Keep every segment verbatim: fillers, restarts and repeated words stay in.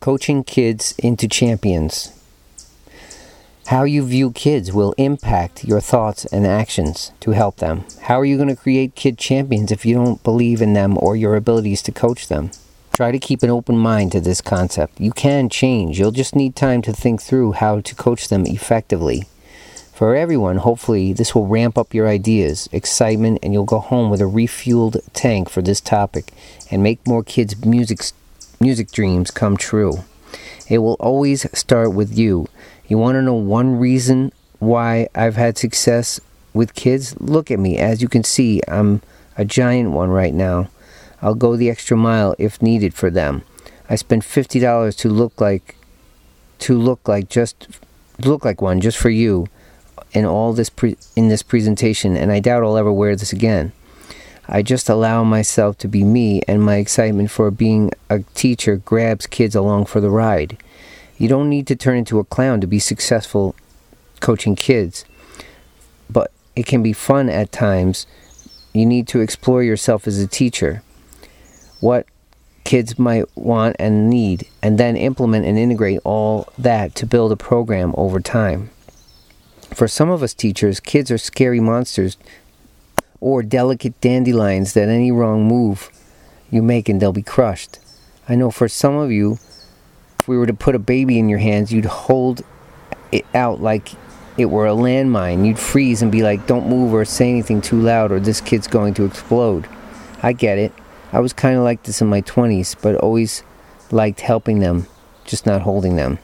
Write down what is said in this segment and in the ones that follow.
Coaching kids into champions. How you view kids will impact your thoughts and actions to help them. How are you going to create kid champions if you don't believe in them or your abilities to coach them? Try to keep an open mind to this concept. You can change. You'll just need time to think through how to coach them effectively. For everyone, hopefully, this will ramp up your ideas, excitement, and you'll go home with a refueled tank for this topic and make more kids' music, music dreams come true. It will always start with you. You want to know one reason why I've had success with kids? Look at me. As you can see, I'm a giant one right now. I'll go the extra mile if needed for them. I spend fifty dollars to look like to look like just look like one just for you in all this pre- in this presentation, and I doubt I'll ever wear this again. I just allow myself to be me, and my excitement for being a teacher grabs kids along for the ride. You don't need to turn into a clown to be successful coaching kids, but it can be fun at times. You need to explore yourself as a teacher, what kids might want and need, and then implement and integrate all that to build a program over time. For some of us teachers, kids are scary monsters or delicate dandelions that any wrong move you make and they'll be crushed. I know for some of you, if we were to put a baby in your hands, you'd hold it out like it were a landmine. You'd freeze and be like, don't move or say anything too loud or this kid's going to explode. I get it. I was kind of like this in my twenties, but always liked helping them, just not holding them.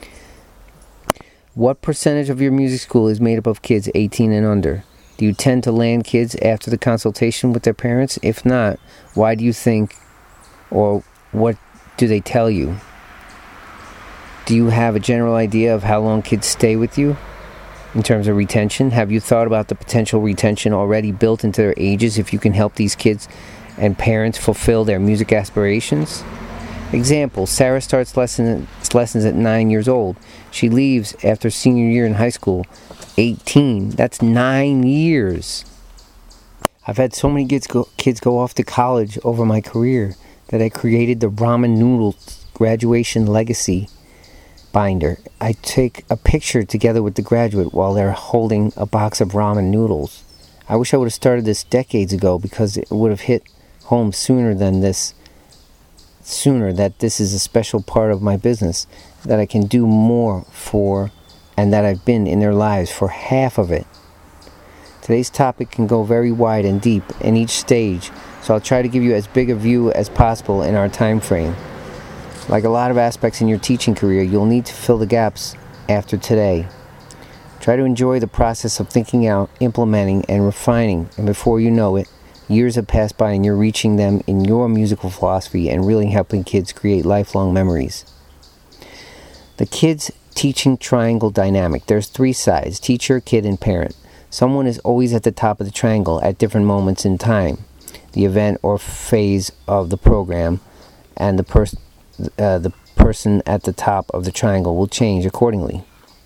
What percentage of your music school is made up of kids eighteen and under? Do you tend to land kids after the consultation with their parents? If not, why do you think, or what do they tell you? Do you have a general idea of how long kids stay with you in terms of retention? Have you thought about the potential retention already built into their ages if you can help these kids and parents fulfill their music aspirations? Example, Sarah starts lesson, lessons at nine years old. She leaves after senior year in high school, eighteen. That's nine years. I've had so many kids go, kids go off to college over my career that I created the Ramen Noodles Graduation Legacy binder. I take a picture together with the graduate while they're holding a box of ramen noodles. I wish I would have started this decades ago because it would have hit home sooner than this, sooner that this is a special part of my business, that I can do more for, and that I've been in their lives for half of it. Today's topic can go very wide and deep in each stage, so I'll try to give you as big a view as possible in our time frame. Like a lot of aspects in your teaching career, you'll need to fill the gaps after today. Try to enjoy the process of thinking out, implementing, and refining, and before you know it, years have passed by and you're reaching them in your musical philosophy and really helping kids create lifelong memories. The kids' teaching triangle dynamic. There's three sides: teacher, kid, and parent. Someone is always at the top of the triangle at different moments in time, the event or phase of the program, and the, pers- uh, the person at the top of the triangle will change accordingly.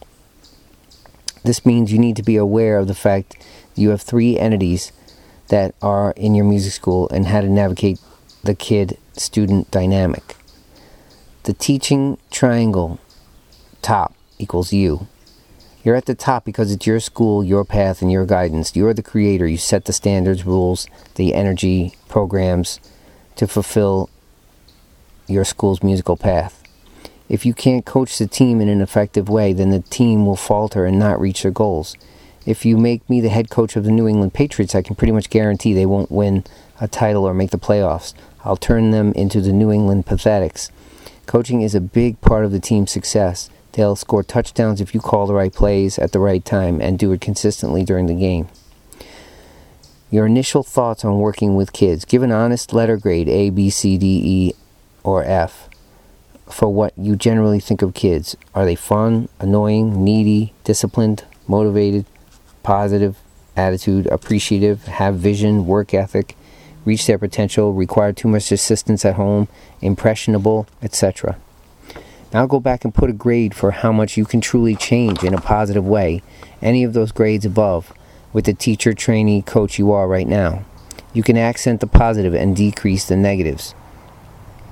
This means you need to be aware of the fact you have three entities that are in your music school and how to navigate the kid-student dynamic. The teaching triangle top equals you. You're at the top because it's your school, your path, and your guidance. You're the creator. You set the standards, rules, the energy, programs to fulfill your school's musical path. If you can't coach the team in an effective way, then the team will falter and not reach their goals. If you make me the head coach of the New England Patriots, I can pretty much guarantee they won't win a title or make the playoffs. I'll turn them into the New England Pathetics. Coaching is a big part of the team's success. They'll score touchdowns if you call the right plays at the right time and do it consistently during the game. Your initial thoughts on working with kids. Give an honest letter grade, A, B, C, D, E, or F, for what you generally think of kids. Are they fun, annoying, needy, disciplined, motivated, positive attitude, appreciative, have vision, work ethic, reach their potential, require too much assistance at home, impressionable, et cetera? Now go back and put a grade for how much you can truly change in a positive way, any of those grades above, with the teacher, trainee, coach you are right now. You can accent the positive and decrease the negatives.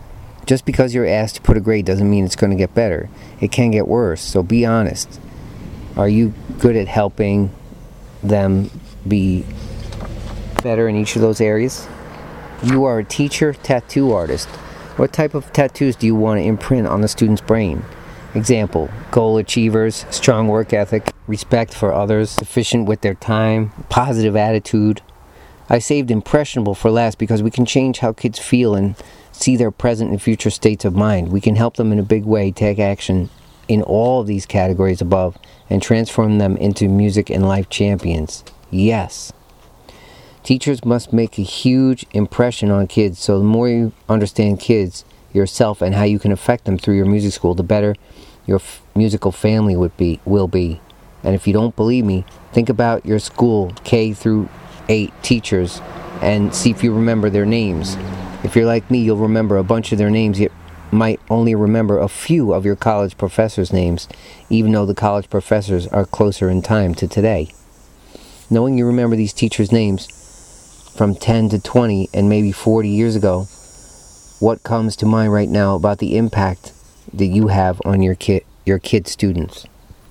Just because you're asked to put a grade doesn't mean it's going to get better. It can get worse, so be honest. Are you good at helping them be better in each of those areas? You are a teacher, tattoo artist. What type of tattoos do you want to imprint on the student's brain? Example, goal achievers, strong work ethic, respect for others, efficient with their time, positive attitude. I saved impressionable for last because we can change how kids feel and see their present and future states of mind. We can help them in a big way take action in all of these categories above and transform them into music and life champions. Yes. Teachers must make a huge impression on kids, so the more you understand kids, yourself, and how you can affect them through your music school, the better your f- musical family would be, will be. And if you don't believe me, think about your school, K through eight teachers, and see if you remember their names. If you're like me, you'll remember a bunch of their names, yet might only remember a few of your college professors' names, even though the college professors are closer in time to today. Knowing you remember these teachers' names from ten to twenty and maybe forty years ago, what comes to mind right now about the impact that you have on your kid, your kid students?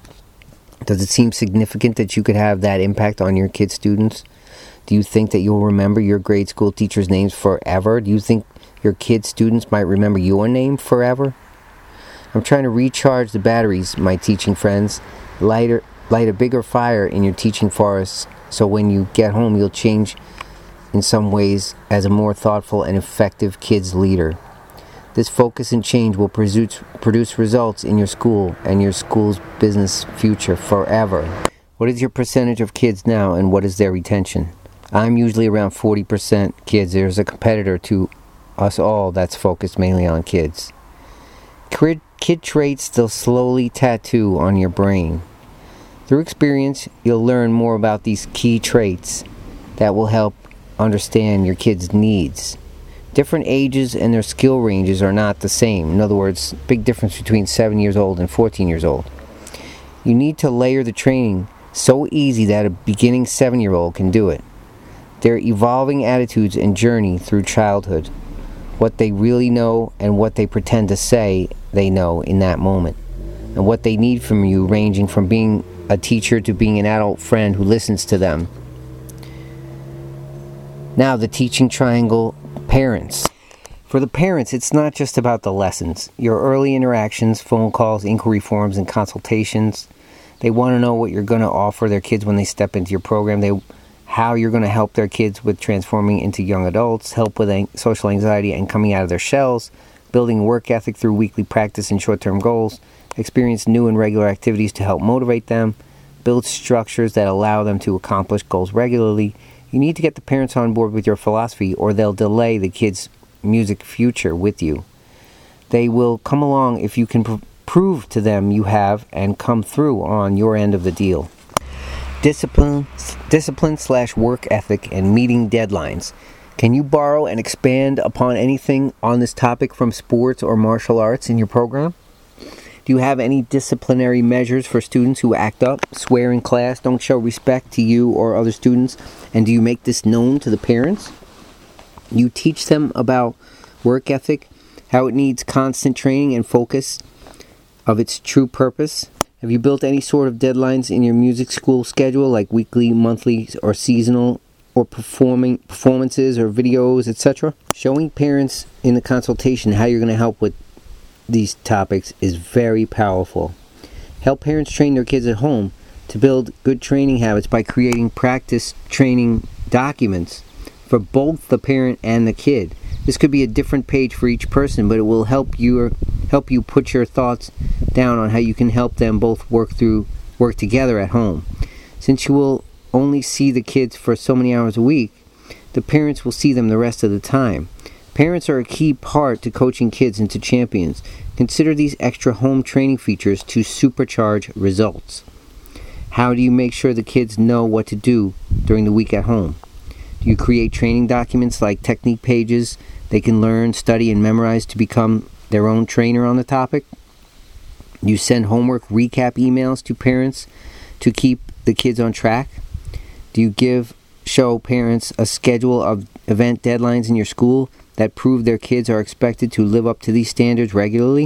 Does it seem significant that you could have that impact on your kid students? Do you think that you'll remember your grade school teachers' names forever? Do you think your kid students might remember your name forever? I'm trying to recharge the batteries, my teaching friends. Lighter, light a bigger fire in your teaching forest, so when you get home you'll change in some ways as a more thoughtful and effective kids leader. This focus and change will produce, produce results in your school and your school's business future forever. What is your percentage of kids now, and what is their retention? I'm usually around forty percent kids. There's a competitor to us all that's focused mainly on kids. Kid, kid traits they'll slowly tattoo on your brain. Through experience, you'll learn more about these key traits that will help understand your kids' needs. Different ages and their skill ranges are not the same. In other words, big difference between seven years old and fourteen years old. You need to layer the training so easy that a beginning seven-year-old can do it. Their evolving attitudes and journey through childhood, what they really know and what they pretend to say they know in that moment, and what they need from you, ranging from being a teacher to being an adult friend who listens to them. Now, the teaching triangle, parents. For the parents, it's not just about the lessons. Your early interactions, phone calls, inquiry forms, and consultations. They want to know what you're going to offer their kids when they step into your program. They how you're going to help their kids with transforming into young adults, help with an- social anxiety and coming out of their shells, building work ethic through weekly practice and short-term goals, experience new and regular activities to help motivate them, build structures that allow them to accomplish goals regularly. You need to get the parents on board with your philosophy, or they'll delay the kids' music future with you. They will come along if you can pr- prove to them you have and come through on your end of the deal. Discipline, discipline slash work ethic and meeting deadlines. Can you borrow and expand upon anything on this topic from sports or martial arts in your program? Do you have any disciplinary measures for students who act up, swear in class, don't show respect to you or other students? And do you make this known to the parents? You teach them about work ethic, how it needs constant training and focus of its true purpose. Have you built any sort of deadlines in your music school schedule, like weekly, monthly, or seasonal, or performing performances or videos, et cetera? Showing parents in the consultation how you're going to help with these topics is very powerful. Help parents train their kids at home to build good training habits by creating practice training documents for both the parent and the kid. This could be a different page for each person, but it will help you help you put your thoughts down on how you can help them both work through work together at home. Since you will only see the kids for so many hours a week, the parents will see them the rest of the time. Parents are a key part to coaching kids into champions. Consider these extra home training features to supercharge results. How do you make sure the kids know what to do during the week at home? Do you create training documents like technique pages they can learn, study, and memorize to become their own trainer on the topic? You send homework recap emails to parents to keep the kids on track? Do you give show parents a schedule of event deadlines in your school that prove their kids are expected to live up to these standards regularly?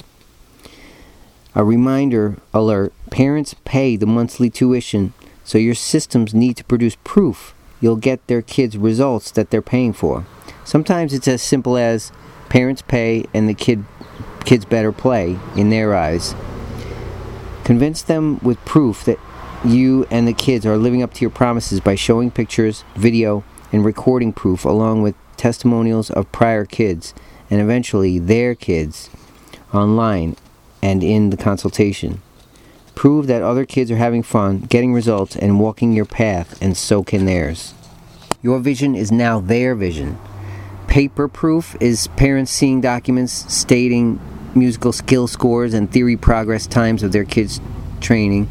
A reminder alert: parents pay the monthly tuition, so your systems need to produce proof you'll get their kids results that they're paying for. Sometimes it's as simple as parents pay and the kid kids better play in their eyes. Convince them with proof that you and the kids are living up to your promises by showing pictures, video, and recording proof along with testimonials of prior kids and eventually their kids online and in the consultation. Prove that other kids are having fun, getting results, and walking your path, and so can theirs. Your vision is now their vision. Paper proof is parents seeing documents stating musical skill scores and theory progress times of their kids' training,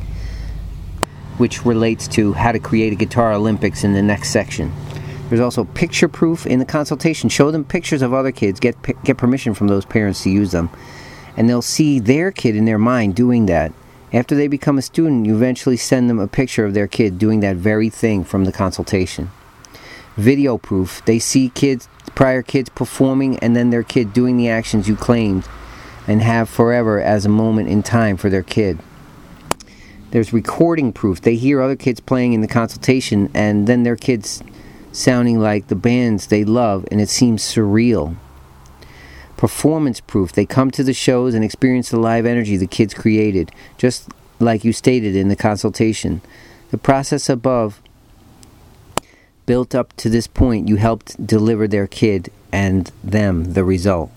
which relates to how to create a guitar Olympics in the next section. There's also picture proof in the consultation. Show them pictures of other kids. Get get permission from those parents to use them. And they'll see their kid in their mind doing that. After they become a student, you eventually send them a picture of their kid doing that very thing from the consultation. Video proof. They see kids, prior kids performing and then their kid doing the actions you claimed and have forever as a moment in time for their kid. There's recording proof. They hear other kids playing in the consultation and then their kids sounding like the bands they love, and it seems surreal. Performance proof. They come to the shows and experience the live energy the kids created, just like you stated in the consultation. The process above built up to this point, you helped deliver their kid and them the result.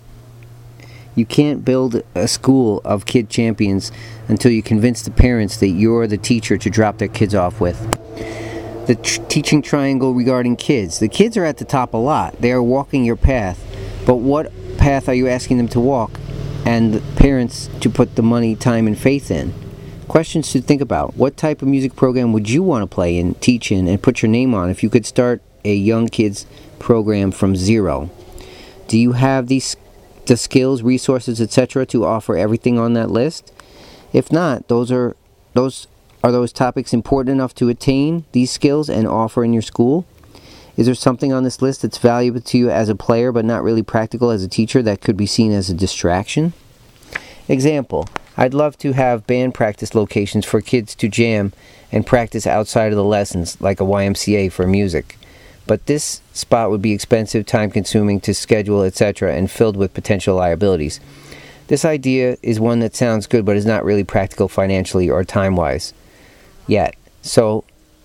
You can't build a school of kid champions until you convince the parents that you're the teacher to drop their kids off with. The tr- teaching triangle regarding kids. The kids are at the top a lot. They are walking your path. But what path are you asking them to walk and the parents to put the money, time, and faith in? Questions to think about. What type of music program would you want to play in, teach in, and put your name on if you could start a young kids program from zero? Do you have these the skills, resources, et cetera to offer everything on that list? If not, those are those are those topics important enough to attain these skills and offer in your school? Is there something on this list that's valuable to you as a player but not really practical as a teacher that could be seen as a distraction? Example: I'd love to have band practice locations for kids to jam and practice outside of the lessons, like a Y M C A for music. But this spot would be expensive, time-consuming to schedule, et cetera, and filled with potential liabilities. This idea is one that sounds good but is not really practical financially or time-wise yet. So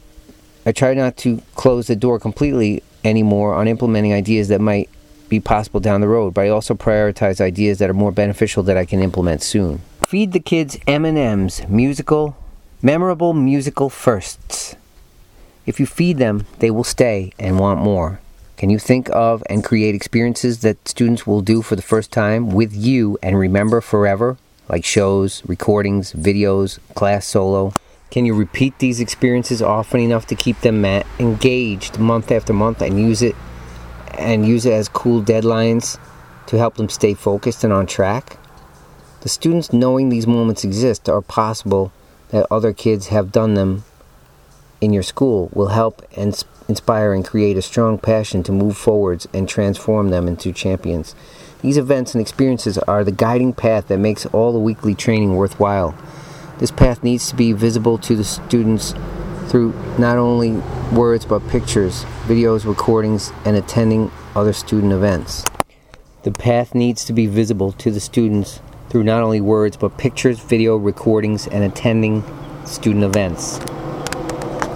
I try not to close the door completely anymore on implementing ideas that might be possible down the road, but I also prioritize ideas that are more beneficial that I can implement soon. Feed the kids M and M's, musical, memorable musical firsts. If you feed them, they will stay and want more. Can you think of and create experiences that students will do for the first time with you and remember forever, like shows, recordings, videos, class solo? Can you repeat these experiences often enough to keep them ma- engaged month after month and use it and use it as cool deadlines to help them stay focused and on track? The students knowing these moments exist or possible that other kids have done them in your school will help and inspire and create a strong passion to move forwards and transform them into champions. These events and experiences are the guiding path that makes all the weekly training worthwhile. This path needs to be visible to the students through not only words but pictures, videos, recordings, and attending other student events. The path needs to be visible to the students through not only words but pictures, video, recordings, and attending student events.